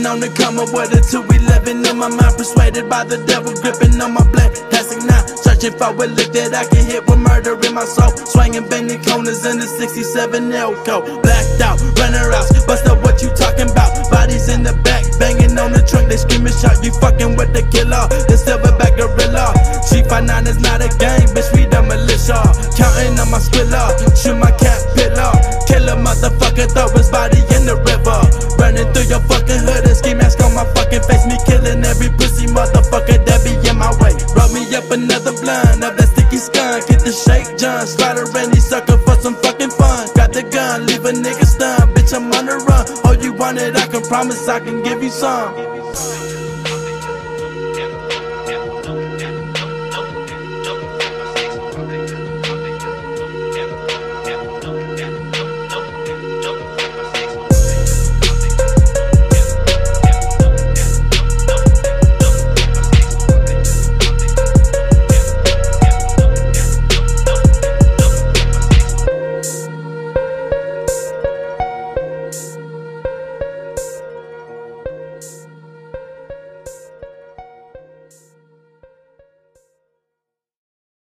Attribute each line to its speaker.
Speaker 1: on the come up with a 211 in my mind, persuaded by the devil, gripping on my black plastic now, searching for a lick that I can hit with murder in my soul, swinging bending corners in the 67 Elko, blacked out, runner out, bust up what you talking about, bodies in the back, banging on the trunk, they screaming shot, you fucking with the killer, the silverback gorilla, G59 is not a game, bitch, we the militia, counting on my squilla, shoot my cat pillar, kill a motherfucker, throw his body in the river, running through your fucking hood and ski mask on my fucking face, me killing every pussy motherfucker that be in my way, roll me up another blunt of that sticky skunk, get the shake John, slaughter any sucker for some fucking fun, got the gun, leave a nigga stunned, bitch I'm on the run, oh you want it, I can promise I can give you some.